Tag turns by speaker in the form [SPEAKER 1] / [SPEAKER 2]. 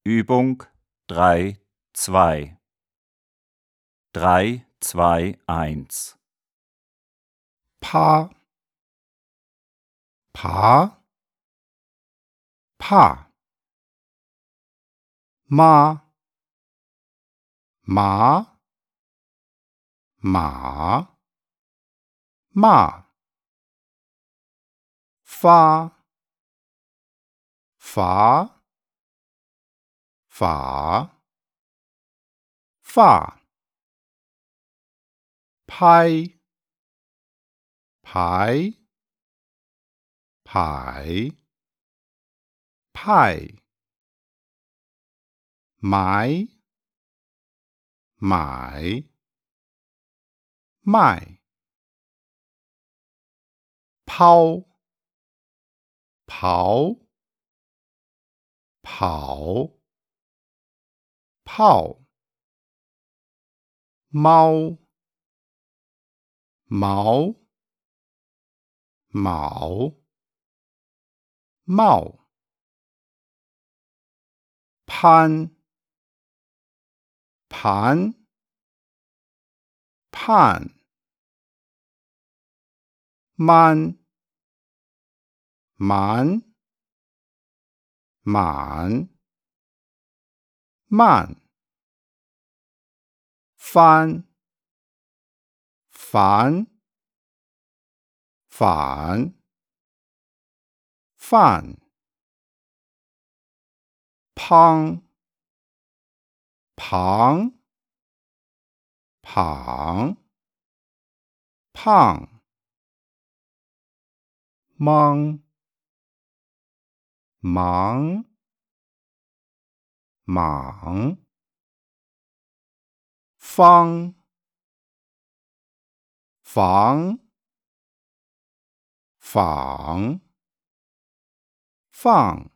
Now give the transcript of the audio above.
[SPEAKER 1] Übung 3-2. 3-2-1.
[SPEAKER 2] 趴爬怕妈麻马骂发法法发拍排排派买买卖抛刨跑泡猫毛卯帽攀盘盼满满满慢翻烦反饭胖庞胖胖忙忙莽方房仿放